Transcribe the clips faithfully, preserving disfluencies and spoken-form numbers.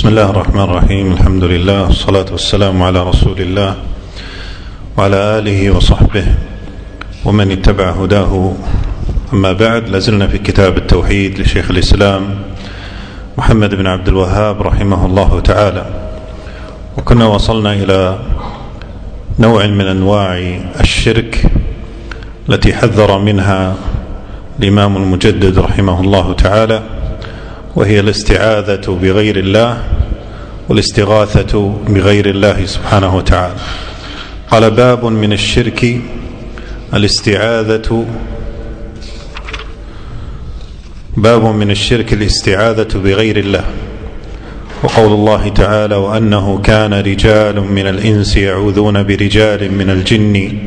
بسم الله الرحمن الرحيم. الحمد لله والصلاة والسلام على رسول الله وعلى آله وصحبه ومن اتبع هداه. أما بعد، لازلنا في كتاب التوحيد لشيخ الإسلام محمد بن عبد الوهاب رحمه الله تعالى، وكنا وصلنا إلى نوع من أنواع الشرك التي حذر منها الإمام المجدد رحمه الله تعالى، وهي الاستعاذة بغير الله والاستغاثة بغير الله سبحانه وتعالى. قال: باب من الشرك الاستعاذة باب من الشرك الاستعاذة بغير الله. وقول الله تعالى: وأنه كان رجال من الإنس يعوذون برجال من الجن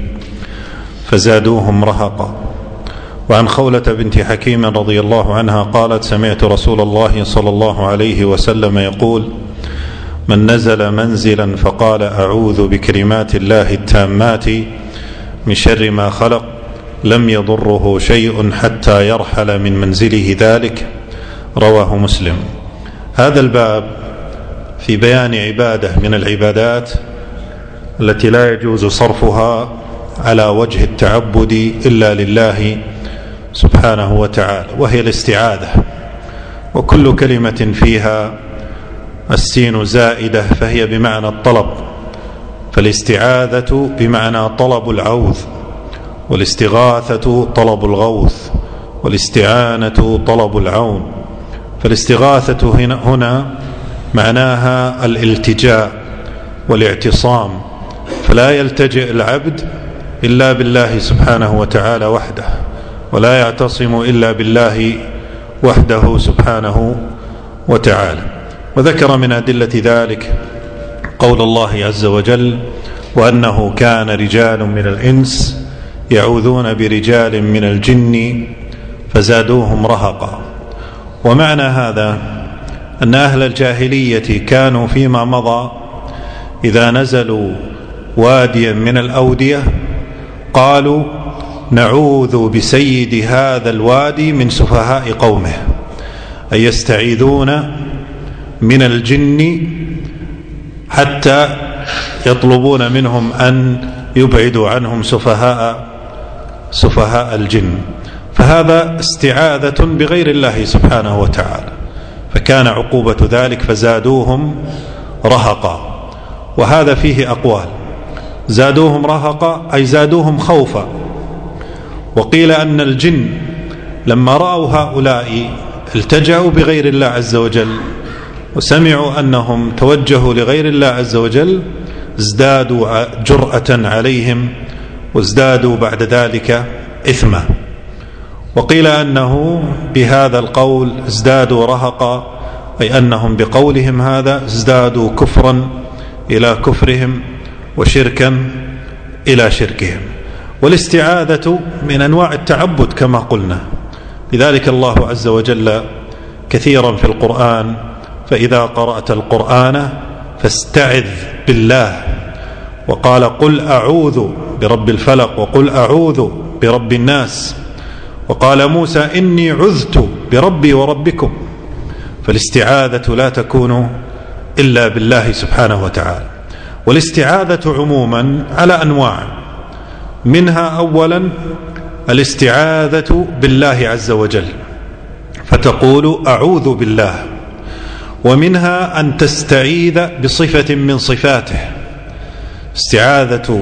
فزادوهم رهقا. وعن خولة بنت حكيم رضي الله عنها قالت: سمعت رسول الله صلى الله عليه وسلم يقول: من نزل منزلا فقال أعوذ بكلمات الله التامات من شر ما خلق لم يضره شيء حتى يرحل من منزله ذلك. رواه مسلم. هذا الباب في بيان عبادة من العبادات التي لا يجوز صرفها على وجه التعبد إلا لله سبحانه وتعالى، وهي الاستعاذة. وكل كلمة فيها السين زائدة فهي بمعنى الطلب، فالاستعاذة بمعنى طلب العوذ، والاستغاثة طلب الغوث، والاستعانة طلب العون. فالاستغاثة هنا معناها الالتجاء والاعتصام، فلا يلتجئ العبد إلا بالله سبحانه وتعالى وحده، ولا يعتصم إلا بالله وحده سبحانه وتعالى. وذكر من أدلة ذلك قول الله عز وجل: وأنه كان رجال من الإنس يعوذون برجال من الجن فزادوهم رهقا. ومعنى هذا أن أهل الجاهلية كانوا فيما مضى إذا نزلوا واديا من الأودية قالوا: نعوذ بسيد هذا الوادي من سفهاء قومه، أي يستعيذون من الجن حتى يطلبون منهم أن يبعدوا عنهم سفهاء سفهاء الجن. فهذا استعاذة بغير الله سبحانه وتعالى، فكان عقوبة ذلك فزادوهم رهقا. وهذا فيه أقوال: زادوهم رهقا أي زادوهم خوفا. وقيل أن الجن لما رأوا هؤلاء التجأوا بغير الله عز وجل وسمعوا أنهم توجهوا لغير الله عز وجل ازدادوا جرأة عليهم وازدادوا بعد ذلك إثما. وقيل أنه بهذا القول ازدادوا رهقا، أي أنهم بقولهم هذا ازدادوا كفرا إلى كفرهم وشركا إلى شركهم. والاستعاذة من أنواع التعبد كما قلنا، لذلك الله عز وجل كثيرا في القرآن: فإذا قرأت القرآن فاستعذ بالله. وقال: قل أعوذ برب الفلق، وقل أعوذ برب الناس. وقال موسى: إني عذت بربي وربكم. فالاستعاذة لا تكون إلا بالله سبحانه وتعالى. والاستعاذة عموما على أنواع، منها أولا الاستعاذة بالله عز وجل فتقول أعوذ بالله، ومنها أن تستعيذ بصفة من صفاته. استعاذة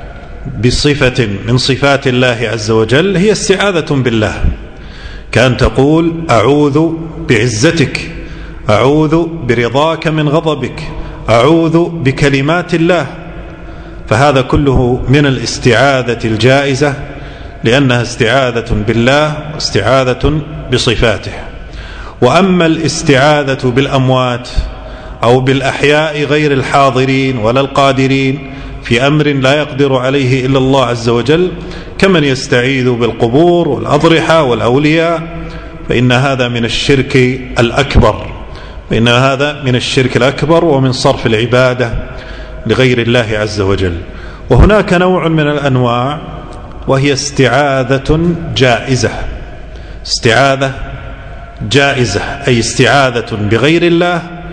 بصفة من صفات الله عز وجل هي استعاذة بالله، كأن تقول أعوذ بعزتك، أعوذ برضاك من غضبك، أعوذ بكلمات الله. فهذا كله من الاستعاذة الجائزة، لأنها استعاذة بالله واستعاذة بصفاته. وأما الاستعاذة بالأموات أو بالأحياء غير الحاضرين ولا القادرين في أمر لا يقدر عليه إلا الله عز وجل، كمن يستعيذ بالقبور والأضرحة والأولياء، فإن هذا من الشرك الأكبر فإن هذا من الشرك الأكبر ومن صرف العبادة لغير الله عز وجل. وهناك نوع من الأنواع وهي استعاذة جائزة. استعاذة جائزة أي استعاذة بغير الله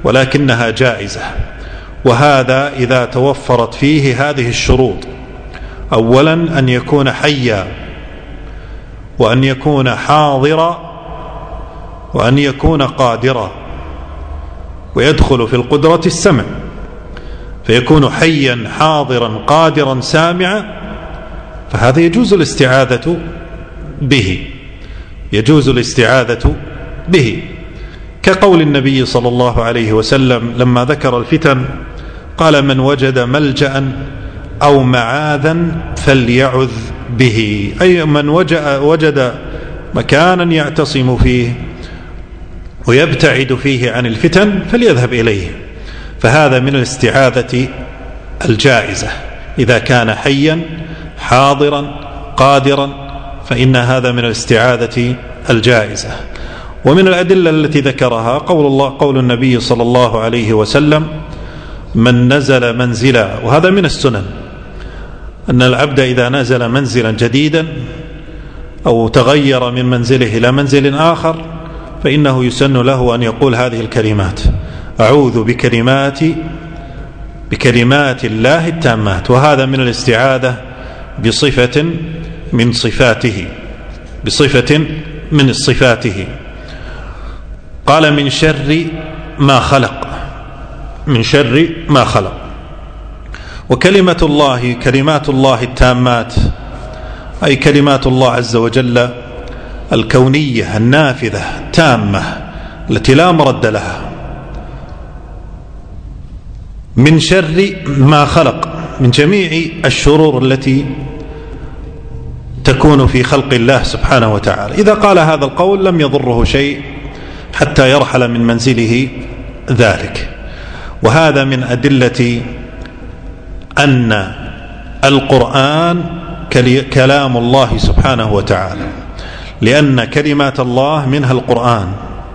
ولكنها جائزة. وهذا إذا توفرت فيه هذه الشروط: أولا أن يكون حيا، وأن يكون حاضرا، وأن يكون قادرا. ويدخل في القدرة السمع، فيكون حيا حاضرا قادرا سامعا، فهذا يجوز الاستعاذة به، يجوز الاستعاذة به، كقول النبي صلى الله عليه وسلم لما ذكر الفتن قال: من وجد ملجأ أو معاذا فليعذ به، أي من وجد مكانا يعتصم فيه ويبتعد فيه عن الفتن فليذهب إليه. فهذا من الاستعاذة الجائزة إذا كان حيا حاضرا قادرا، فإن هذا من الاستعاذة الجائزة. ومن الأدلة التي ذكرها قول الله قول النبي صلى الله عليه وسلم: من نزل منزلا، وهذا من السنن، أن العبد إذا نزل منزلا جديدا أو تغير من منزله إلى منزل آخر فإنه يسن له أن يقول هذه الكلمات: أعوذ بكلمات بكلمات الله التامات. وهذا من الاستعاذة بصفة من صفاته بصفة من صفاته. قال: من شر ما خلق، من شر ما خلق. وكلمة الله كلمات الله التامات، أي كلمات الله عز وجل الكونية النافذة التامة التي لا مرد لها. من شر ما خلق، من جميع الشرور التي تكون في خلق الله سبحانه وتعالى. إذا قال هذا القول لم يضره شيء حتى يرحل من منزله ذلك. وهذا من أدلة أن القرآن كلام الله سبحانه وتعالى، لأن كلمات الله منها القرآن،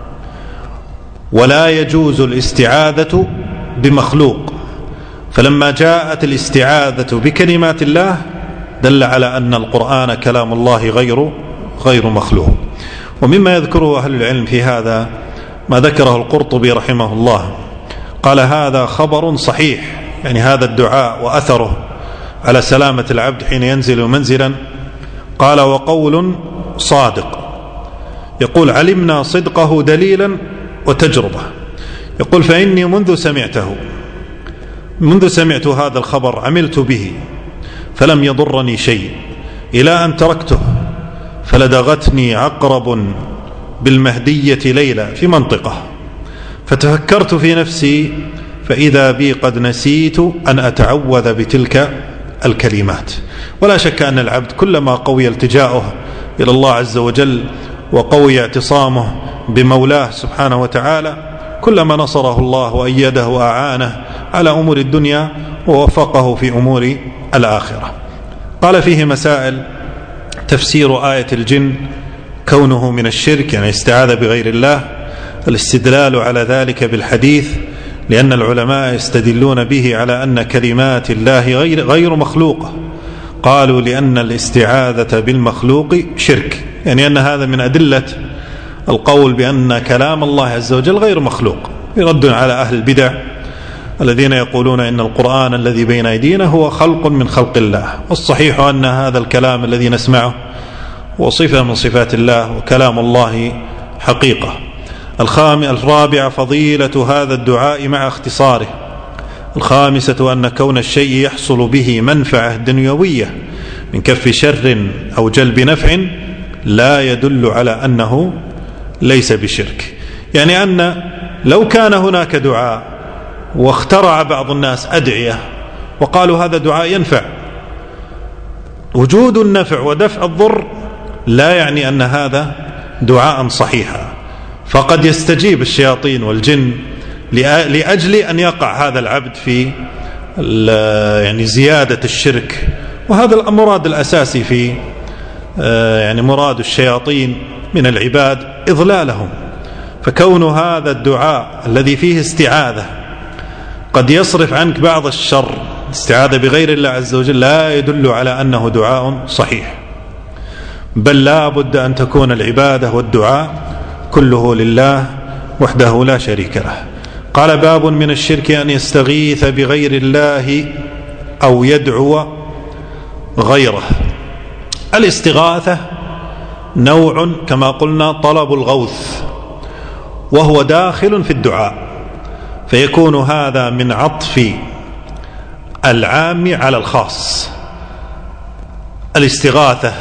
ولا يجوز الاستعاذة بمخلوق. فلما جاءت الاستعاذة بكلمات الله دل على أن القرآن كلام الله غير غير مخلوق. ومما يذكره أهل العلم في هذا ما ذكره القرطبي رحمه الله، قال: هذا خبر صحيح، يعني هذا الدعاء وأثره على سلامة العبد حين ينزل منزلا. قال: وقول صادق، يقول: علمنا صدقه دليلا وتجربة. يقول: فإني منذ سمعته منذ سمعت هذا الخبر عملت به فلم يضرني شيء، إلى أن تركته فلدغتني عقرب بالمهدية ليلة في منطقة، فتفكرت في نفسي فإذا بي قد نسيت أن أتعوذ بتلك الكلمات. ولا شك أن العبد كلما قوي التجاؤه إلى الله عز وجل وقوي اعتصامه بمولاه سبحانه وتعالى كلما نصره الله وأيده وأعانه على أمور الدنيا ووفقه في أمور الآخرة. قال فيه مسائل: تفسير آية الجن كونه من الشرك، يعني استعاذ بغير الله، الاستدلال على ذلك بالحديث، لأن العلماء يستدلون به على أن كلمات الله غير, غير مخلوقة. قالوا: لأن الاستعاذة بالمخلوق شرك، يعني أن هذا من أدلة القول بأن كلام الله عز وجل غير مخلوق، يرد على أهل البدع الذين يقولون إن القرآن الذي بين أيدينا هو خلق من خلق الله. والصحيح أن هذا الكلام الذي نسمعه هو صفة من صفات الله، وكلام الله حقيقة. الرابعة فضيلة هذا الدعاء مع اختصاره. الخامسة أن كون الشيء يحصل به منفعة دنيوية من كف شر أو جلب نفع لا يدل على أنه ليس بشرك. يعني أن لو كان هناك دعاء واخترع بعض الناس أدعية وقالوا هذا دعاء ينفع، وجود النفع ودفع الضر لا يعني أن هذا دعاء صحيحا، فقد يستجيب الشياطين والجن لأجل أن يقع هذا العبد في يعني زيادة الشرك. وهذا المراد الأساسي في يعني مراد الشياطين من العباد إضلالهم. فكون هذا الدعاء الذي فيه استعاذة قد يصرف عنك بعض الشر، استعاذة بغير الله عز وجل، لا يدل على أنه دعاء صحيح، بل لا بد أن تكون العبادة والدعاء كله لله وحده لا شريك له. قال باب من الشرك أن يستغيث بغير الله أو يدعو غيره. الاستغاثة نوع كما قلنا طلب الغوث، وهو داخل في الدعاء، فيكون هذا من عطف العام على الخاص. الاستغاثة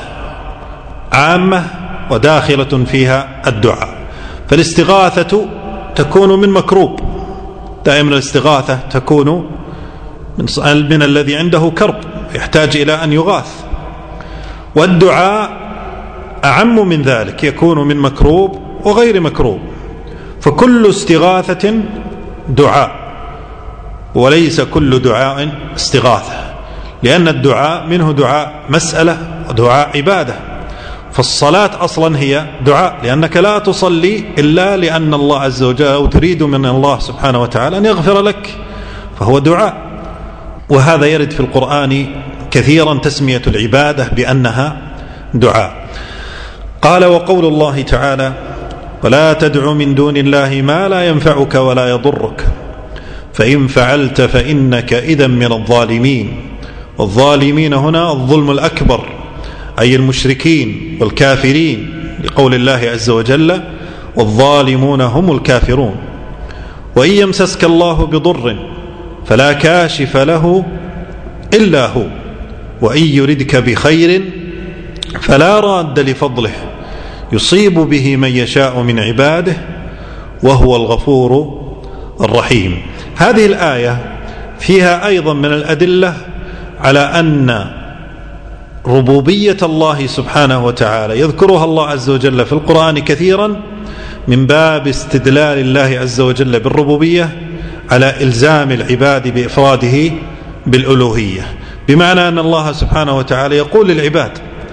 عامة وداخلة فيها الدعاء. فالاستغاثة تكون من مكروب، دائما الاستغاثة تكون من الذي عنده كرب يحتاج إلى أن يغاث، والدعاء أعم من ذلك، يكون من مكروب وغير مكروب. فكل استغاثة دعاء، وليس كل دعاء استغاثة، لأن الدعاء منه دعاء مسألة ودعاء عبادة. فالصلاة أصلا هي دعاء، لأنك لا تصلي إلا لأن الله عز وجل أو تريد من الله سبحانه وتعالى أن يغفر لك، فهو دعاء. وهذا يرد في القرآن كثيرا تسمية العبادة بأنها دعاء. قال وقول الله تعالى ولا تدع من دون الله ما لا ينفعك ولا يضرك فإن فعلت فإنك إذا من الظالمين. والظالمين هنا الظلم الأكبر، أي المشركين والكافرين، لقول الله عز وجل والظالمون هم الكافرون. وإن يمسسك الله بضر فلا كاشف له إلا هو وإن يردك بخير فلا راد لفضله يصيب به من يشاء من عباده وهو الغفور الرحيم. هذه الآية فيها أيضا من الأدلة على أن ربوبية الله سبحانه وتعالى يذكرها الله عز وجل في القرآن كثيرا من باب استدلال الله عز وجل بالربوبية على إلزام العباد بإفراده بالألوهية، بمعنى أن الله سبحانه وتعالى يقول للعباد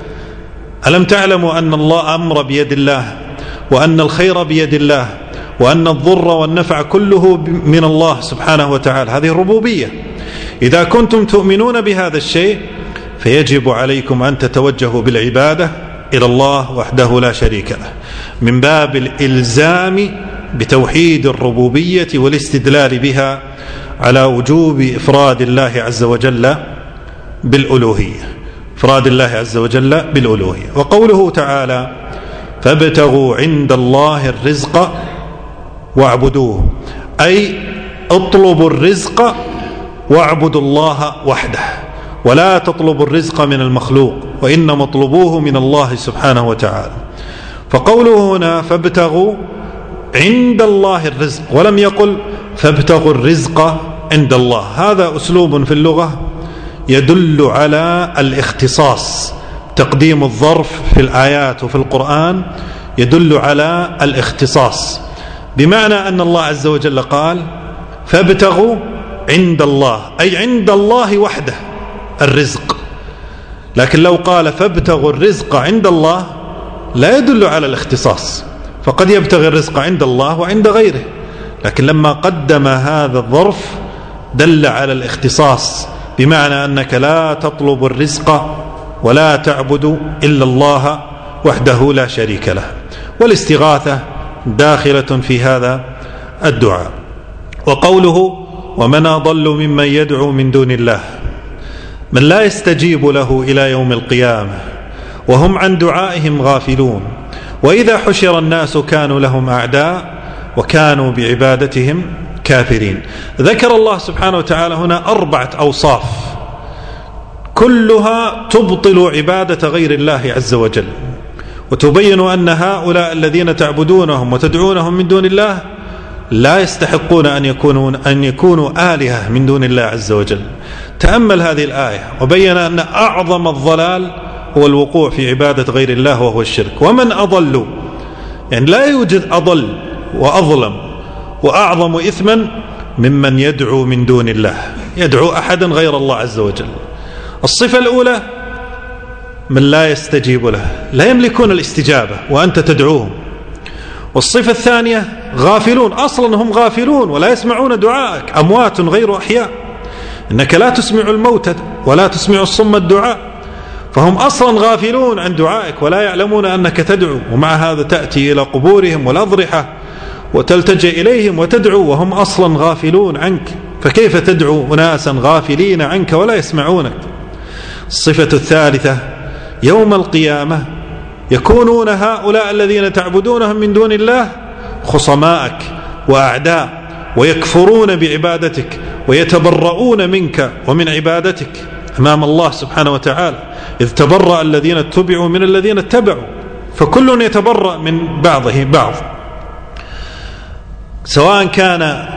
ألم تعلموا أن الله أمر بيد الله، وأن الخير بيد الله، وأن الضر والنفع كله من الله سبحانه وتعالى. هذه الربوبية. إذا كنتم تؤمنون بهذا الشيء فيجب عليكم أن تتوجهوا بالعبادة إلى الله وحده لا شريك له، من باب الإلزام بتوحيد الربوبية والاستدلال بها على وجوب إفراد الله عز وجل بالألوهية، إفراد الله عز وجل بالألوهية. وقوله تعالى فابتغوا عند الله الرزق واعبدوه، أي اطلبوا الرزق واعبدوا الله وحده، ولا تطلبوا الرزق من المخلوق، وإن مطلبوه من الله سبحانه وتعالى. فقوله هنا فابتغوا عند الله الرزق، ولم يقل فابتغوا الرزق عند الله. هذا أسلوب في اللغة يدل على الاختصاص، تقديم الظرف في الآيات وفي القرآن يدل على الاختصاص، بمعنى أن الله عز وجل قال فابتغوا عند الله، أي عند الله وحده الرزق. لكن لو قال فابتغوا الرزق عند الله لا يدل على الاختصاص، فقد يبتغي الرزق عند الله وعند غيره، لكن لما قدم هذا الظرف دل على الاختصاص، بمعنى أنك لا تطلب الرزق ولا تعبد إلا الله وحده لا شريك له. والاستغاثة داخلة في هذا الدعاء. وقوله ومن أضل ممن يدعو من دون الله، من لا يستجيب له إلى يوم القيامة وهم عن دعائهم غافلون، وإذا حشر الناس كانوا لهم أعداء وكانوا بعبادتهم كافرين. ذكر الله سبحانه وتعالى هنا أربعة أوصاف كلها تبطل عبادة غير الله عز وجل، وتبين أن هؤلاء الذين تعبدونهم وتدعونهم من دون الله لا يستحقون أن يكونوا, أن يكونوا آلهة من دون الله عز وجل. تأمل هذه الآية، وبين أن أعظم الضلال هو الوقوع في عبادة غير الله وهو الشرك. ومن أضل، يعني لا يوجد أضل وأظلم وأعظم إثما ممن يدعو من دون الله، يدعو أحدا غير الله عز وجل. الصفة الأولى من لا يستجيب له، لا يملكون الاستجابة وأنت تدعوهم. والصفة الثانية غافلون، أصلا هم غافلون ولا يسمعون دعائك، أموات غير أحياء، إنك لا تسمع الموتى ولا تسمع الصم الدعاء، فهم أصلا غافلون عن دعائك ولا يعلمون أنك تدعو، ومع هذا تأتي إلى قبورهم والأضرحة وتلتجئ إليهم وتدعو وهم أصلا غافلون عنك، فكيف تدعو أناسا غافلين عنك ولا يسمعونك؟ الصفة الثالثة: يوم القيامة يكونون هؤلاء الذين تعبدونهم من دون الله خصماءك وأعداء، ويكفرون بعبادتك ويتبرؤون منك ومن عبادتك أمام الله سبحانه وتعالى، إذ تبرأ الذين اتبعوا من الذين اتبعوا، فكل يتبرأ من بعضه بعض، سواء كان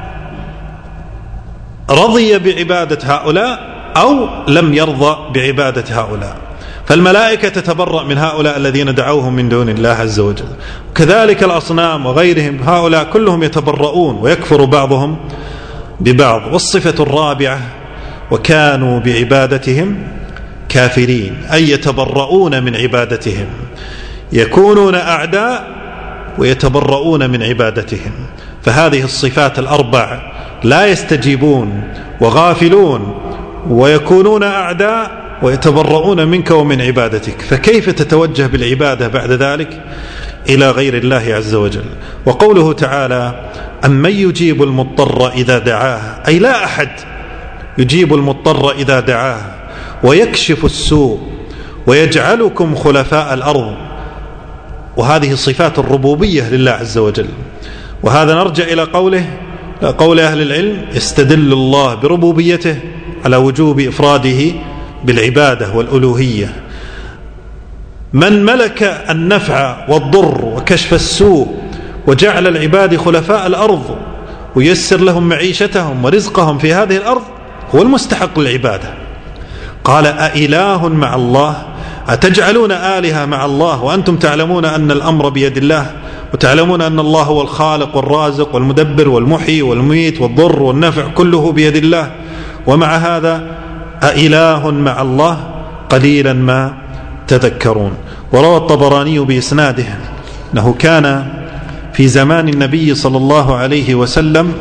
رضي بعبادة هؤلاء أو لم يرضى بعبادة هؤلاء. فالملائكة تتبرأ من هؤلاء الذين دعوهم من دون الله عز وجل، كذلك الأصنام وغيرهم، هؤلاء كلهم يتبرؤون ويكفر بعضهم ببعض. والصفة الرابعة: وكانوا بعبادتهم كافرين، أي يتبرؤون من عبادتهم، يكونون أعداء ويتبرؤون من عبادتهم. فهذه الصفات الأربع لا يستجيبون وغافلون ويكونون أعداء ويتبرؤون منك ومن عبادتك، فكيف تتوجه بالعبادة بعد ذلك إلى غير الله عز وجل؟ وقوله تعالى: أمن يجيب المضطر إذا دعاه، أي لا أحد يجيب المضطر إذا دعاه ويكشف السوء ويجعلكم خلفاء الأرض. وهذه صفات الربوبية لله عز وجل. وهذا نرجع إلى قوله قول أهل العلم: يستدل الله بربوبيته على وجوب إفراده بالعبادة والألوهية. من ملك النفع والضر وكشف السوء وجعل العباد خلفاء الأرض ويسر لهم معيشتهم ورزقهم في هذه الأرض هو المستحق للعبادة. قال: أإله مع الله؟ أتجعلون آلهة مع الله وأنتم تعلمون أن الأمر بيد الله، وتعلمون أن الله هو الخالق والرازق والمدبر والمحيي والمميت والضر والنفع كله بيد الله، ومع هذا أإله مع الله؟ قليلا ما تذكرون. وروى الطبراني بإسناده أنه كان في زمان النبي صلى الله عليه وسلم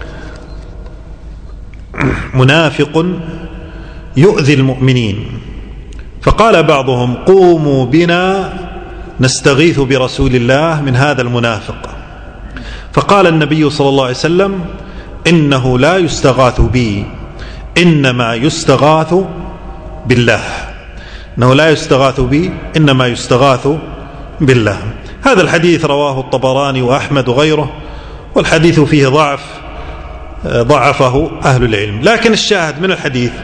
منافق يؤذي المؤمنين، فقال بعضهم: قوموا بنا نستغيث برسول الله من هذا المنافق. فقال النبي صلى الله عليه وسلم: إنه لا يستغاث بي، إنما يستغاث بالله. إنه لا يستغاث بي، إنما يستغاث بالله. هذا الحديث رواه الطبراني وأحمد وغيره، والحديث فيه ضعف ضعفه أهل العلم. لكن الشاهد من الحديث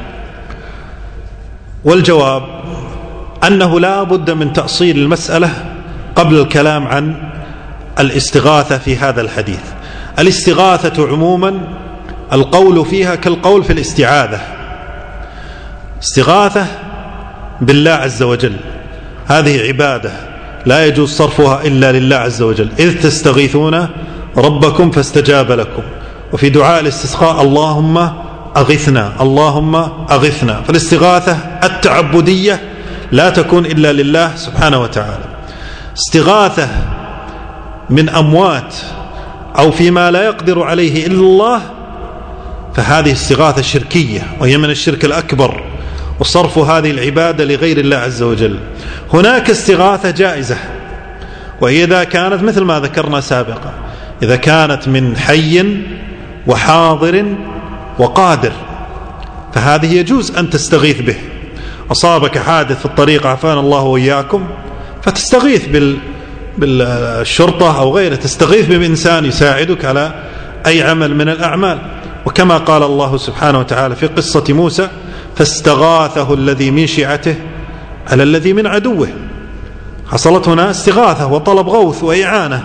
والجواب أنه لا بد من تأصيل المسألة قبل الكلام عن الاستغاثة في هذا الحديث. الاستغاثة عموما القول فيها كالقول في الاستعاذة، استغاثة بالله عز وجل، هذه عبادة لا يجوز صرفها إلا لله عز وجل. إذ تستغيثون ربكم فاستجاب لكم. وفي دعاء الاستسقاء: اللهم أغثنا، اللهم أغثنا. فالاستغاثة التعبدية لا تكون إلا لله سبحانه وتعالى. استغاثة من أموات أو فيما لا يقدر عليه إلا الله، فهذه استغاثة شركية وهي من الشرك الأكبر، وصرف هذه العبادة لغير الله عز وجل. هناك استغاثة جائزة، وهي إذا كانت مثل ما ذكرنا سابقا، إذا كانت من حي وحاضر وقادر، فهذه يجوز أن تستغيث به. أصابك حادث في الطريق عافانا الله وإياكم، فتستغيث بال بالشرطة أو غيره، تستغيث بإنسان يساعدك على أي عمل من الأعمال. وكما قال الله سبحانه وتعالى في قصة موسى: فاستغاثه الذي من شيعته على الذي من عدوه. حصلت هنا استغاثة وطلب غوث وإعانة،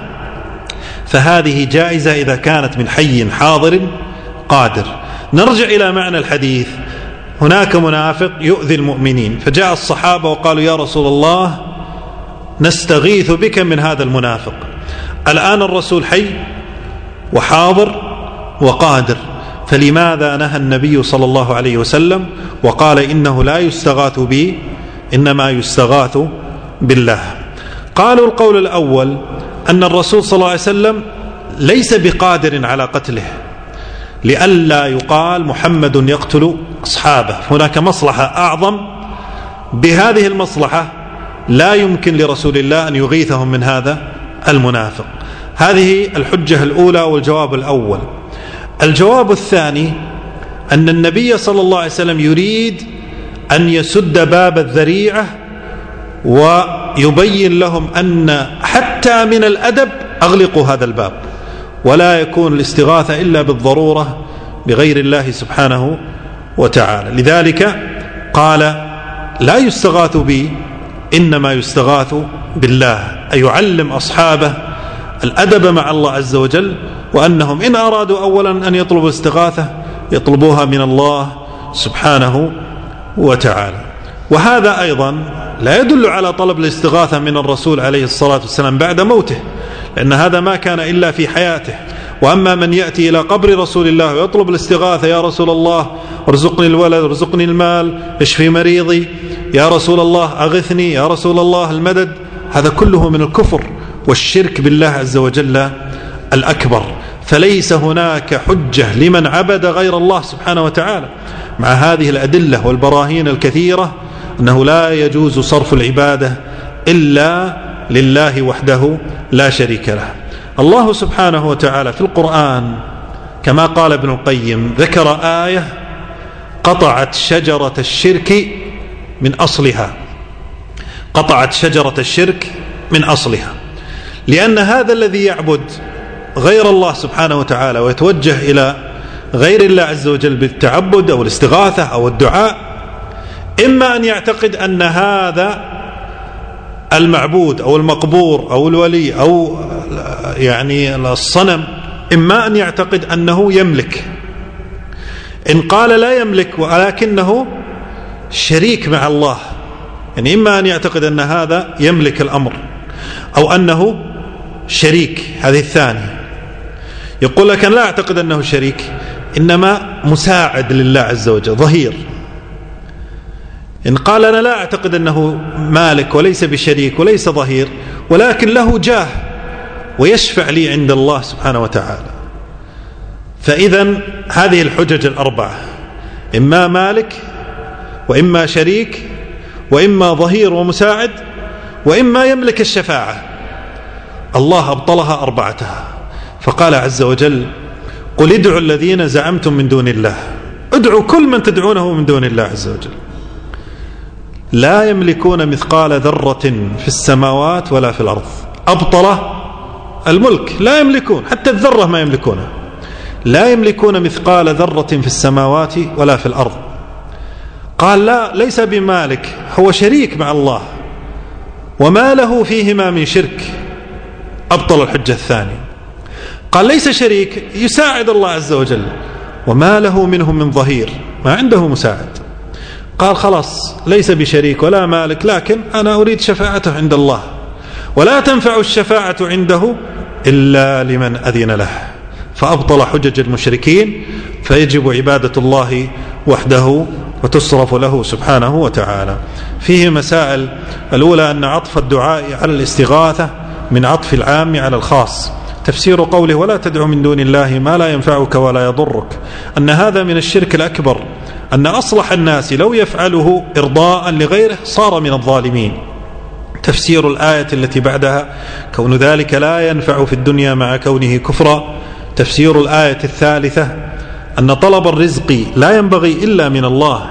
فهذه جائزة إذا كانت من حي حاضر قادر. نرجع إلى معنى الحديث. هناك منافق يؤذي المؤمنين، فجاء الصحابة وقالوا: يا رسول الله نستغيث بك من هذا المنافق. الآن الرسول حي وحاضر وقادر، فلماذا نهى النبي صلى الله عليه وسلم وقال: إنه لا يستغاث بي، إنما يستغاث بالله؟ قالوا: القول الأول أن الرسول صلى الله عليه وسلم ليس بقادر على قتله، لئلا يقال محمد يقتل أصحابه، هناك مصلحة أعظم. بهذه المصلحة لا يمكن لرسول الله أن يغيثهم من هذا المنافق. هذه الحجة الأولى والجواب الأول. الجواب الثاني أن النبي صلى الله عليه وسلم يريد أن يسد باب الذريعة ويبين لهم أن حتى من الأدب أغلقوا هذا الباب، ولا يكون الاستغاثة إلا بالضرورة بغير الله سبحانه وتعالى. لذلك قال لا يستغاث بي إنما يستغاث بالله، أي يعلم أصحابه الأدب مع الله عز وجل، وأنهم إن أرادوا أولا أن يطلبوا الاستغاثة يطلبوها من الله سبحانه وتعالى. وهذا أيضا لا يدل على طلب الاستغاثة من الرسول عليه الصلاة والسلام بعد موته، لأن هذا ما كان إلا في حياته. وأما من يأتي إلى قبر رسول الله ويطلب الاستغاثة: يا رسول الله ارزقني الولد، ارزقني المال، اشفي مريضي، يا رسول الله أغثني، يا رسول الله المدد، هذا كله من الكفر والشرك بالله عز وجل الأكبر. فليس هناك حجة لمن عبد غير الله سبحانه وتعالى، مع هذه الأدلة والبراهين الكثيرة أنه لا يجوز صرف العبادة إلا لله وحده لا شريك له. الله سبحانه وتعالى في القرآن كما قال ابن القيم ذكر آية قطعت شجرة الشرك من أصلها، قطعت شجرة الشرك من أصلها، لأن هذا الذي يعبد غير الله سبحانه وتعالى ويتوجه إلى غير الله عز وجل بالتعبد أو الاستغاثة أو الدعاء، إما أن يعتقد أن هذا المعبود أو المقبور أو الولي أو يعني الصنم، إما أن يعتقد أنه يملك. إن قال لا يملك ولكنه شريك مع الله، يعني إما أن يعتقد أن هذا يملك الأمر أو أنه شريك، هذه الثانية. يقول لك أنا لا أعتقد أنه شريك، إنما مساعد لله عز وجل، ظهير. إن قال أنا لا أعتقد أنه مالك وليس بشريك وليس ظهير، ولكن له جاه ويشفع لي عند الله سبحانه وتعالى. فإذا هذه الحجج الأربعة، إما مالك وإما شريك وإما ظهير ومساعد وإما يملك الشفاعة، الله أبطلها أربعتها. فقال عز وجل: قل ادعوا الذين زعمتم من دون الله، ادعوا كل من تدعونه من دون الله عز وجل، لا يملكون مثقال ذرة في السماوات ولا في الأرض. أبطل الملك، لا يملكون حتى الذرة، ما يملكونها، لا يملكون مثقال ذرة في السماوات ولا في الأرض. قال لا، ليس بمالك، هو شريك مع الله وما له فيهما من شرك، أبطل الحجة الثانية. قال ليس شريك، يساعد الله عز وجل وما له منهم من ظهير، ما عنده مساعد. قال خلاص ليس بشريك ولا مالك، لكن أنا أريد شفاعته عند الله، ولا تنفع الشفاعة عنده إلا لمن أذن له. فأبطل حجج المشركين، فيجب عبادة الله وحده وتصرف له سبحانه وتعالى. فيه مسائل: الأولى أن عطف الدعاء على الاستغاثة من عطف العام على الخاص. تفسير قوله ولا تدع من دون الله ما لا ينفعك ولا يضرك، أن هذا من الشرك الأكبر، أن أصلح الناس لو يفعله إرضاء لغيره صار من الظالمين. تفسير الآية التي بعدها كون ذلك لا ينفع في الدنيا مع كونه كفرا. تفسير الآية الثالثة أن طلب الرزق لا ينبغي إلا من الله،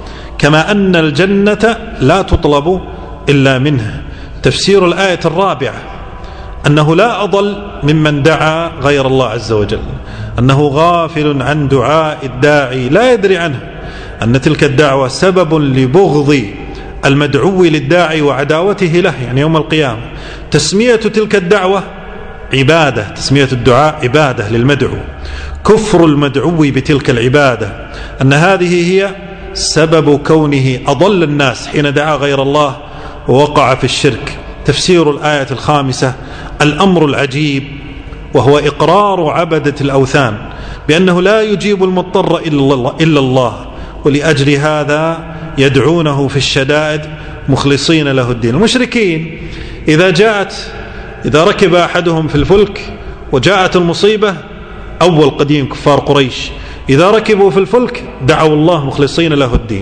كما أن الجنة لا تطلب إلا منه. تفسير الآية الرابعة أنه لا أضل ممن دعا غير الله عز وجل، أنه غافل عن دعاء الداعي لا يدري عنه، أن تلك الدعوة سبب لبغض المدعو للداعي وعداوته له، يعني يوم القيامة. تسمية تلك الدعوة عبادة، تسمية الدعاء عبادة للمدعو. كفر المدعو بتلك العبادة، أن هذه هي سبب كونه أضل الناس حين دعا غير الله ووقع في الشرك. تفسير الآية الخامسة الأمر العجيب، وهو إقرار عبدة الأوثان بأنه لا يجيب المضطر إلا الله، ولأجل هذا يدعونه في الشدائد مخلصين له الدين. المشركين إذا جاءت إذا ركب أحدهم في الفلك وجاءت المصيبة، أول قديم كفار قريش إذا ركبوا في الفلك دعوا الله مخلصين له الدين،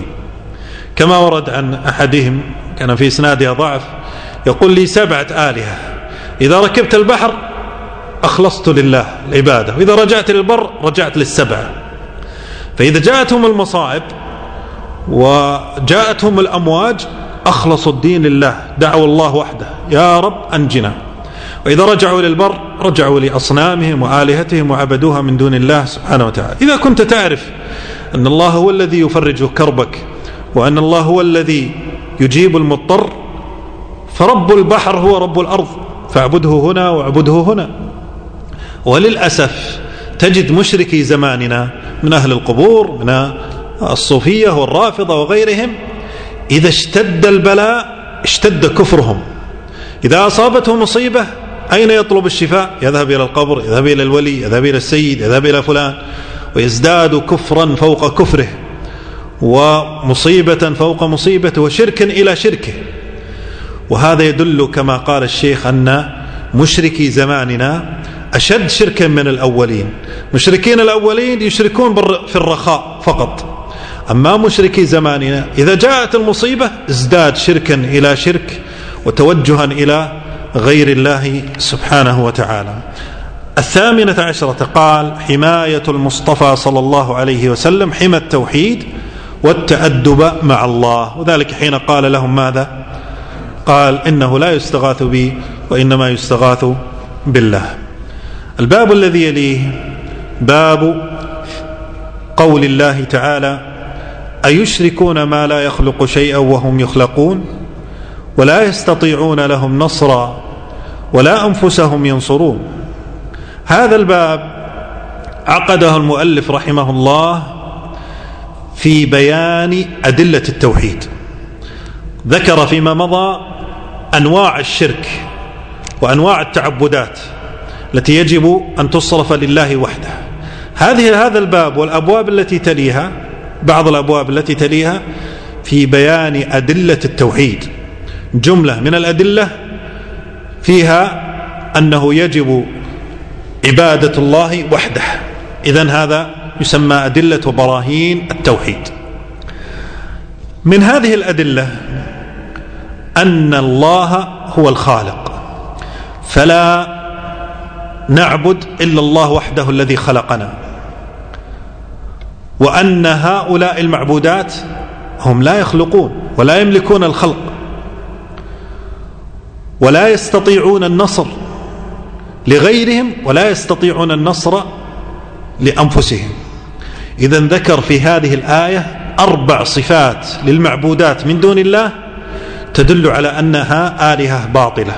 كما ورد عن أحدهم كان في إسنادها ضعف، يقول لي سبعة آلهة، إذا ركبت البحر أخلصت لله العبادة، وإذا رجعت للبر رجعت للسبع. فإذا جاءتهم المصائب وجاءتهم الأمواج أخلصوا الدين لله، دعوا الله وحده يا رب أنجنا. وإذا رجعوا للبر رجعوا لأصنامهم وآلهتهم وعبدوها من دون الله سبحانه وتعالى. إذا كنت تعرف أن الله هو الذي يفرج كربك وأن الله هو الذي يجيب المضطر، فرب البحر هو رب الأرض، فاعبده هنا واعبده هنا. وللأسف تجد مشركي زماننا من أهل القبور من الصوفية والرافضة وغيرهم، إذا اشتد البلاء اشتد كفرهم. إذا أصابته مصيبة أين يطلب الشفاء؟ يذهب إلى القبر، يذهب إلى الولي، يذهب إلى السيد، يذهب إلى فلان، ويزداد كفرا فوق كفره ومصيبة فوق مصيبته وشركا إلى شركه. وهذا يدل كما قال الشيخ أن مشركي زماننا أشد شركا من الأولين. مشركين الأولين يشركون في الرخاء فقط، أما مشركي زماننا إذا جاءت المصيبة ازداد شركا إلى شرك وتوجها إلى غير الله سبحانه وتعالى. الثامنة عشرة قال: حماية المصطفى صلى الله عليه وسلم حمى التوحيد والتأدب مع الله. وذلك حين قال لهم ماذا؟ قال: إنه لا يستغاث بي وإنما يستغاث بالله. الباب الذي يليه باب قول الله تعالى: أيشركون ما لا يخلق شيئا وهم يخلقون ولا يستطيعون لهم نصرا ولا أنفسهم ينصرون. هذا الباب عقده المؤلف رحمه الله في بيان أدلة التوحيد. ذكر فيما مضى أنواع الشرك وأنواع التعبدات التي يجب أن تصرف لله وحده. هذه هذا الباب والأبواب التي تليها، بعض الأبواب التي تليها في بيان أدلة التوحيد. جملة من الأدلة فيها أنه يجب عبادة الله وحده، إذن هذا يسمى أدلة وبراهين التوحيد. من هذه الأدلة أن الله هو الخالق، فلا نعبد إلا الله وحده الذي خلقنا، وأن هؤلاء المعبودات هم لا يخلقون ولا يملكون الخلق ولا يستطيعون النصر لغيرهم ولا يستطيعون النصر لأنفسهم. إذن ذكر في هذه الآية أربع صفات للمعبودات من دون الله تدل على أنها آلهة باطلة.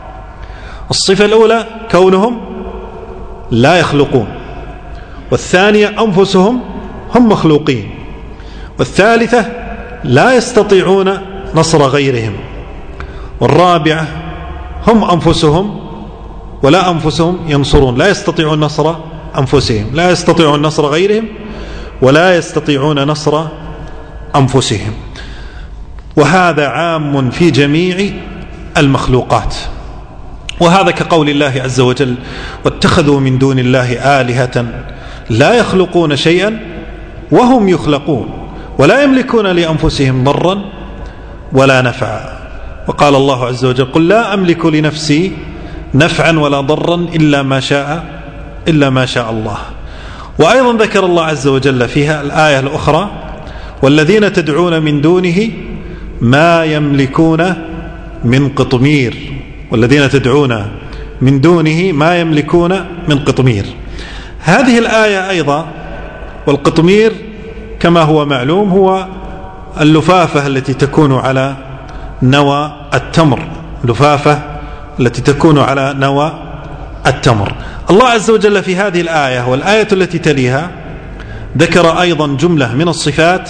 الصفة الأولى كونهم لا يخلقون، والثانية أنفسهم هم مخلوقين، والثالثة لا يستطيعون نصر غيرهم، والرابعة هم أنفسهم ولا أنفسهم ينصرون، لا يستطيعون نصر أنفسهم، لا يستطيعون نصر غيرهم ولا يستطيعون نصر أنفسهم. وهذا عام في جميع المخلوقات. وهذا كقول الله عز وجل: واتخذوا من دون الله آلهة لا يخلقون شيئا وهم يخلقون ولا يملكون لأنفسهم ضرا ولا نفعا. وقال الله عز وجل: قل لا أملك لنفسي نفعا ولا ضرا إلا ما شاء إلا ما شاء الله. وأيضا ذكر الله عز وجل فيها الآية الأخرى: والذين تدعون من دونه ما يملكون من قطمير، والذين تدعون من دونه ما يملكون من قطمير. هذه الآية أيضا، والقطمير كما هو معلوم هو اللفافة التي تكون على نوى التمر، لفافة التي تكون على نوى التمر. الله عز وجل في هذه الآية والآية التي تليها ذكر أيضا جملة من الصفات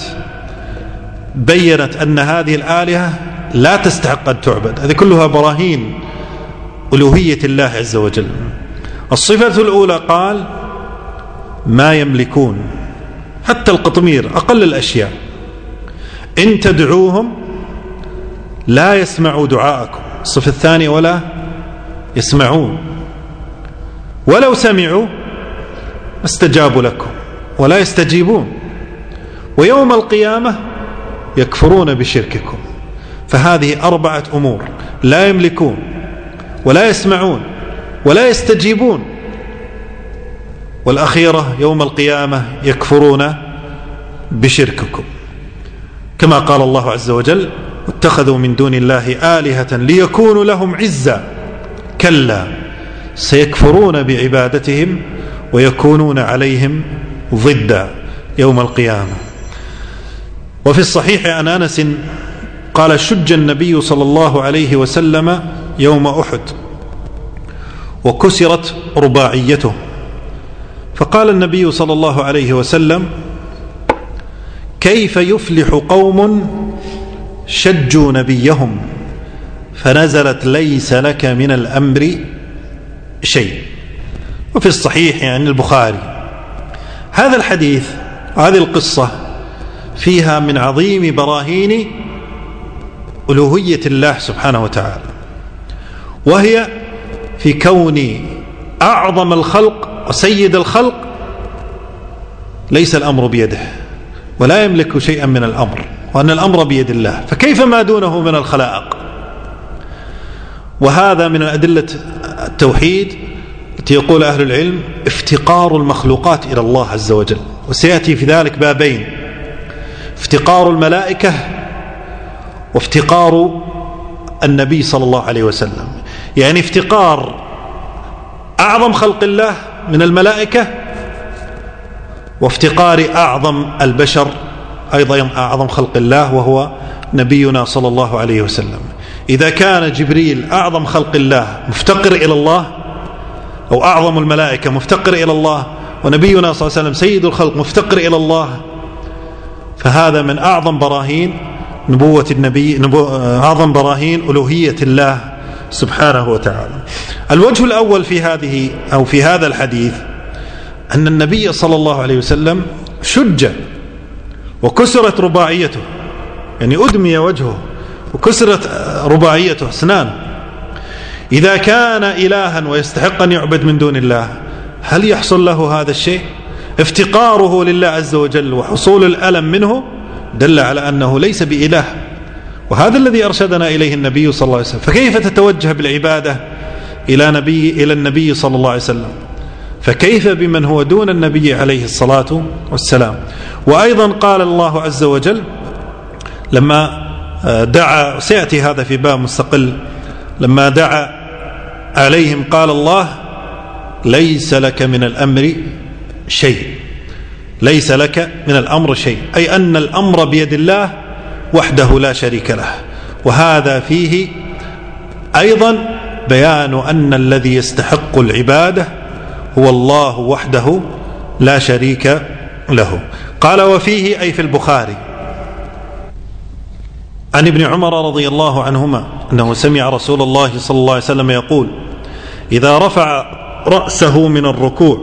بيّنت أن هذه الآلهة لا تستحق أن تعبد. هذه كلها براهين ألوهية الله عز وجل. الصفة الأولى قال: ما يملكون، حتى القطمير أقل الأشياء إن تدعوهم لا يسمعوا دعاءكم. الصفة الثانية: ولا يسمعون، ولو سمعوا استجابوا لكم ولا يستجيبون، ويوم القيامة يكفرون بشرككم. فهذه أربعة أمور: لا يملكون ولا يسمعون ولا يستجيبون والأخيرة يوم القيامة يكفرون بشرككم، كما قال الله عز وجل: واتخذوا من دون الله آلهة ليكونوا لهم عزا كلا سيكفرون بعبادتهم ويكونون عليهم ضدا يوم القيامة. وفي الصحيح عن أنس قال: شج النبي صلى الله عليه وسلم يوم أحد وكسرت رباعيته، فقال النبي صلى الله عليه وسلم: كيف يفلح قوم شجوا نبيهم، فنزلت: ليس لك من الأمر شيء. وفي الصحيح يعني البخاري. هذا الحديث، هذه القصة فيها من عظيم براهين ألوهية الله سبحانه وتعالى، وهي في كون أعظم الخلق وسيد الخلق ليس الأمر بيده ولا يملك شيئا من الأمر، وأن الأمر بيد الله، فكيف ما دونه من الخلائق؟ وهذا من أدلة التوحيد التي يقول أهل العلم افتقار المخلوقات إلى الله عز وجل، وسيأتي في ذلك بابين: افتقار الملائكة وافتقار النبي صلى الله عليه وسلم. يعني افتقار أعظم خلق الله من الملائكة، وافتقار أعظم البشر أيضا أعظم خلق الله وهو نبينا صلى الله عليه وسلم. إذا كان جبريل أعظم خلق الله مفتقر إلى الله، أو أعظم الملائكة مفتقر إلى الله، ونبينا صلى الله عليه وسلم سيد الخلق مفتقر إلى الله، فهذا من أعظم براهين نبوة النبي، نبو أعظم براهين ألوهية الله سبحانه وتعالى. الوجه الأول في هذه أو في هذا الحديث أن النبي صلى الله عليه وسلم شج وكسرت رباعيته، يعني أدمي وجهه وكسرت رباعيته أسنان. إذا كان إلها ويستحق أن يعبد من دون الله، هل يحصل له هذا الشيء؟ افتقاره لله عز وجل وحصول الألم منه دل على أنه ليس بإله، وهذا الذي أرشدنا إليه النبي صلى الله عليه وسلم. فكيف تتوجه بالعبادة إلى نبي إلى النبي صلى الله عليه وسلم؟ فكيف بمن هو دون النبي عليه الصلاة والسلام؟ وأيضا قال الله عز وجل لما دعا، سيأتي هذا في باب مستقل، لما دعا عليهم قال الله: ليس لك من الأمر شيء، ليس لك من الأمر شيء، أي أن الأمر بيد الله وحده لا شريك له. وهذا فيه أيضا بيان أن الذي يستحق العبادة هو الله وحده لا شريك له. قال: وفيه أي في البخاري عن ابن عمر رضي الله عنهما أنه سمع رسول الله صلى الله عليه وسلم يقول: إذا رفع رأسه من الركوع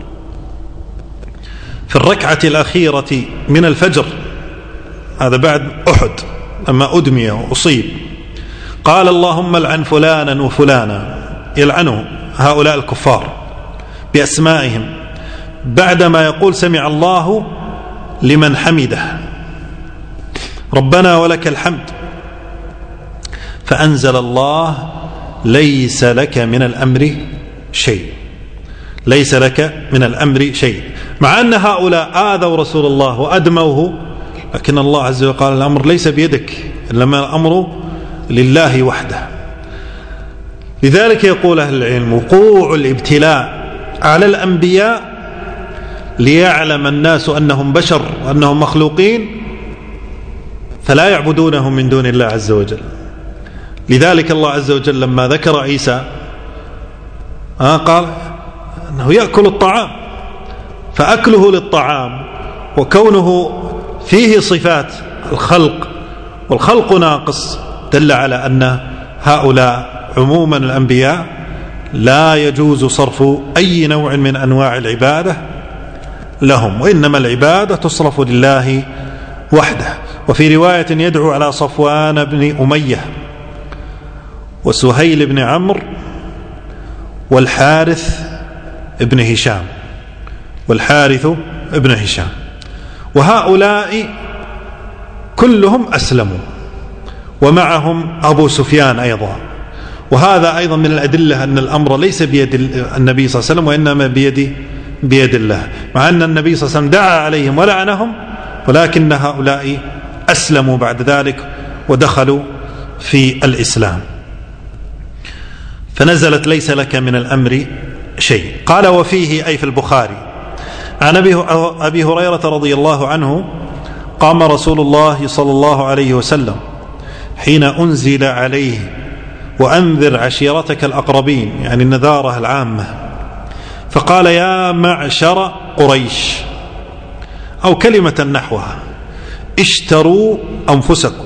في الركعة الأخيرة من الفجر، هذا بعد أحد لما أدمي وأصيب، قال: اللهم العن فلانا وفلانا، يلعنه هؤلاء الكفار بأسمائهم، بعدما يقول: سمع الله لمن حمده، ربنا ولك الحمد، فأنزل الله: ليس لك من الأمر شيء، ليس لك من الأمر شيء. مع أن هؤلاء آذوا رسول الله وأدموه، لكن الله عز وجل قال: الأمر ليس بيدك، إنما الأمر لله وحده. لذلك يقول أهل العلم: وقوع الابتلاء على الأنبياء ليعلم الناس أنهم بشر وأنهم مخلوقين، فلا يعبدونهم من دون الله عز وجل. لذلك الله عز وجل لما ذكر عيسى قال أنه يأكل الطعام، فأكله للطعام وكونه فيه صفات الخلق والخلق ناقص دل على أن هؤلاء عموما الأنبياء لا يجوز صرف أي نوع من أنواع العبادة لهم، وإنما العبادة تصرف لله وحده. وفي رواية: يدعو على صفوان بن أمية وسهيل بن عمرو والحارث ابن هشام والحارث ابن هشام، وهؤلاء كلهم أسلموا، ومعهم أبو سفيان أيضا. وهذا أيضا من الأدلة أن الأمر ليس بيد النبي صلى الله عليه وسلم، وإنما بيد بيد الله، مع أن النبي صلى الله عليه وسلم دعا عليهم ولعنهم، ولكن هؤلاء أسلموا بعد ذلك ودخلوا في الإسلام. فنزلت ليس لك من الأمر شيء. قال وفيه أي في البخاري عن أبي هريرة رضي الله عنه قام رسول الله صلى الله عليه وسلم حين أنزل عليه وأنذر عشيرتك الأقربين، يعني النذارة العامة، فقال يا معشر قريش، أو كلمة نحوها، اشتروا أنفسكم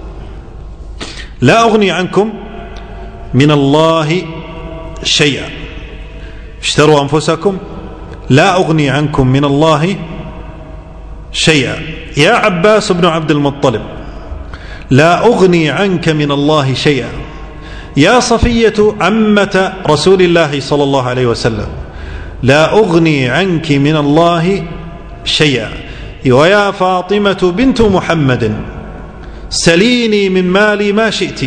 لا أغني عنكم من الله شيئا. اشتروا أنفسكم لا أغني عنكم من الله شيئا. يا عباس بن عبد المطلب لا أغني عنك من الله شيئا. يا صفية عمة رسول الله صلى الله عليه وسلم لا أغني عنك من الله شيئا. ويا فاطمة بنت محمد سليني من مالي ما شئت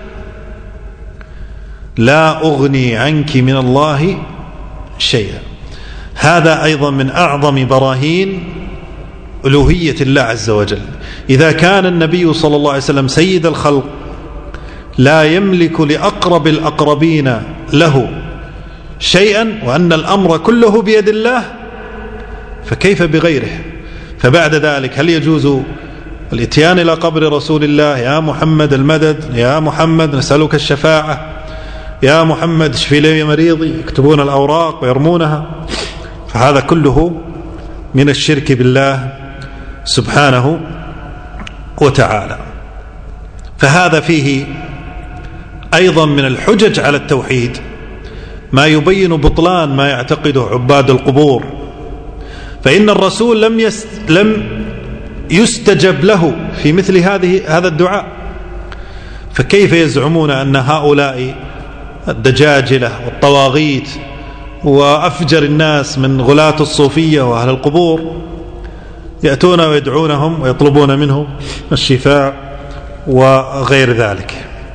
لا أغني عنك من الله شيئا. هذا أيضا من أعظم براهين ألوهية الله عز وجل. إذا كان النبي صلى الله عليه وسلم سيد الخلق لا يملك لأقرب الأقربين له شيئا، وأن الأمر كله بيد الله، فكيف بغيره؟ فبعد ذلك هل يجوز الاتيان إلى قبر رسول الله يا محمد المدد، يا محمد نسألك الشفاعة، يا محمد اشفي لي مريضي، يكتبون الأوراق ويرمونها؟ فهذا كله من الشرك بالله سبحانه وتعالى. فهذا فيه أيضا من الحجج على التوحيد ما يبين بطلان ما يعتقده عباد القبور. فإن الرسول لم يست لم يستجب له في مثل هذه هذا الدعاء، فكيف يزعمون أن هؤلاء الدجاجلة والطواغيت وأفجر الناس من غلاة الصوفية وأهل القبور يأتون ويدعونهم ويطلبون منهم الشفاء وغير ذلك؟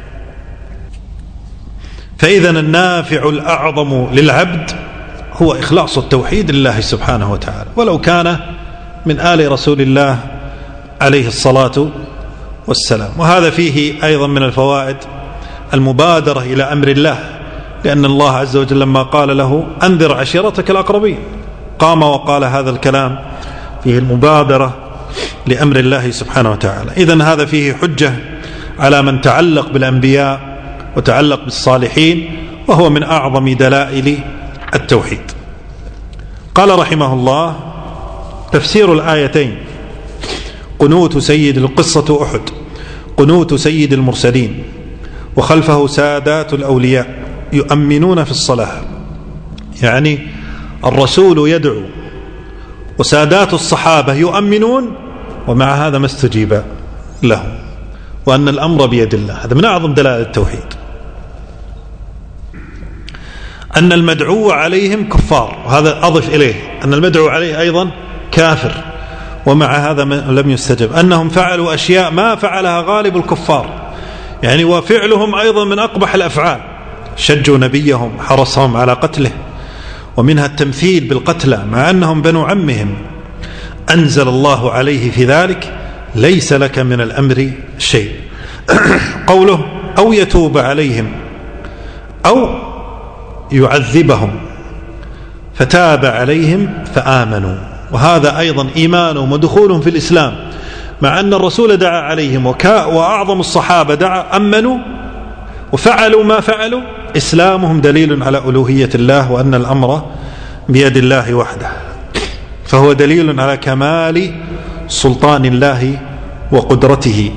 فإذا النافع الأعظم للعبد هو إخلاص التوحيد لله سبحانه وتعالى، ولو كان من آل رسول الله عليه الصلاة والسلام. وهذا فيه أيضا من الفوائد المبادرة إلى أمر الله، لأن الله عز وجل لما قال له أنذر عشيرتك الأقربين قام وقال هذا الكلام، فيه المبادرة لأمر الله سبحانه وتعالى. إذن هذا فيه حجة على من تعلق بالأنبياء وتعلق بالصالحين، وهو من أعظم دلائل التوحيد. قال رحمه الله تفسير الآيتين: قنوت سيد القصة أحد، قنوت سيد المرسلين، وخلفه سادات الأولياء يؤمنون في الصلاة، يعني الرسول يدعو وسادات الصحابة يؤمنون، ومع هذا ما استجيب له، وأن الأمر بيد الله. هذا من أعظم دلائل التوحيد. أن المدعو عليهم كفار، وهذا أضف إليه أن المدعو عليه أيضا كافر، ومع هذا لم يستجب. أنهم فعلوا أشياء ما فعلها غالب الكفار، يعني وفعلهم أيضا من أقبح الأفعال، شجوا نبيهم حرصهم على قتله، ومنها التمثيل بالقتلى مع أنهم بنو عمهم. أنزل الله عليه في ذلك: ليس لك من الأمر شيء. قوله: أو يتوب عليهم أو يعذبهم، فتاب عليهم فآمنوا، وهذا أيضا إيمانهم ودخولهم في الإسلام، مع أن الرسول دعا عليهم وأعظم الصحابة دعا أمنوا وفعلوا ما فعلوا. إسلامهم دليل على ألوهية الله وأن الأمر بيد الله وحده، فهو دليل على كمال سلطان الله وقدرته.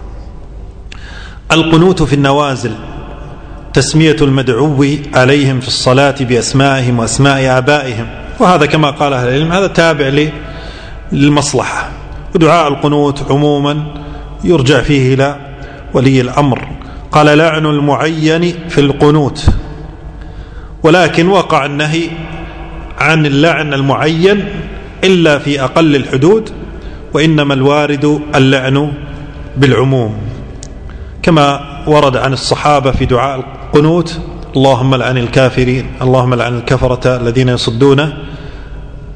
القنوت في النوازل تسمية المدعو عليهم في الصلاة بأسمائهم وأسماء آبائهم، وهذا كما قال أهل العلم هذا تابع للمصلحة. ودعاء القنوت عموما يرجع فيه إلى ولي الأمر. قال: لعن المعين في القنوت، ولكن وقع النهي عن اللعن المعين إلا في أقل الحدود، وإنما الوارد اللعن بالعموم، كما ورد عن الصحابة في دعاء القنوت: اللهم لعن الكافرين، اللهم لعن الكفرة الذين يصدون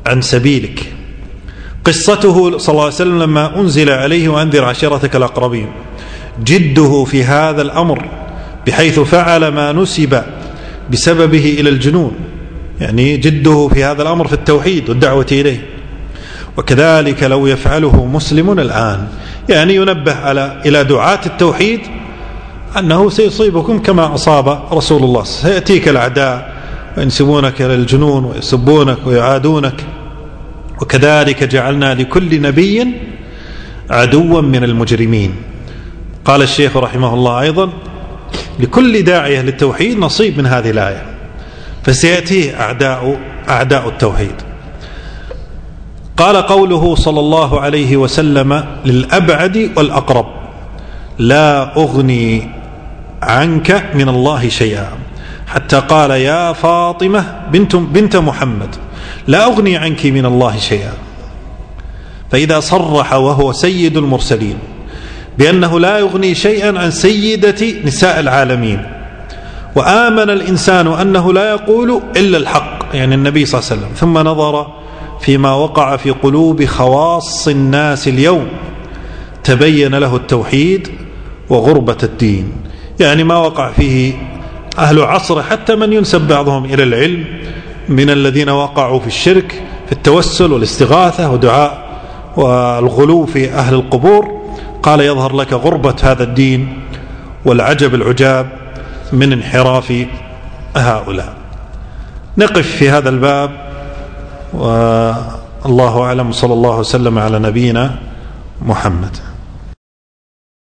عن سبيلك. قصته صلى الله عليه وسلم لما أنزل عليه وأنذر عشيرتك الأقربين، جده في هذا الأمر بحيث فعل ما نسب بسببه إلى الجنون، يعني جده في هذا الأمر في التوحيد والدعوة إليه. وكذلك لو يفعله مسلم الآن، يعني ينبه على إلى دعاة التوحيد أنه سيصيبكم كما أصاب رسول الله، سيأتيك الأعداء وينسبونك إلى الجنون ويسبونك ويعادونك. وكذلك جعلنا لكل نبي عدوا من المجرمين. قال الشيخ رحمه الله أيضا: لكل داعية للتوحيد نصيب من هذه الآية، فسيأتيه أعداء أعداء التوحيد. قال قوله صلى الله عليه وسلم للأبعد والأقرب: لا أغني عنك من الله شيئا، حتى قال: يا فاطمة بنت, بنت محمد لا أغني عنك من الله شيئا. فإذا صرح وهو سيد المرسلين بأنه لا يغني شيئا عن سيدة نساء العالمين، وآمن الإنسان أنه لا يقول إلا الحق، يعني النبي صلى الله عليه وسلم، ثم نظر فيما وقع في قلوب خواص الناس اليوم، تبين له التوحيد وغربة الدين، يعني ما وقع فيه أهل عصره، حتى من ينسب بعضهم إلى العلم من الذين وقعوا في الشرك في التوسل والاستغاثة ودعاء والغلو في أهل القبور. قال: يظهر لك غربة هذا الدين والعجب العجاب من انحراف هؤلاء. نقف في هذا الباب، والله أعلم. صلى الله وسلم على نبينا محمد.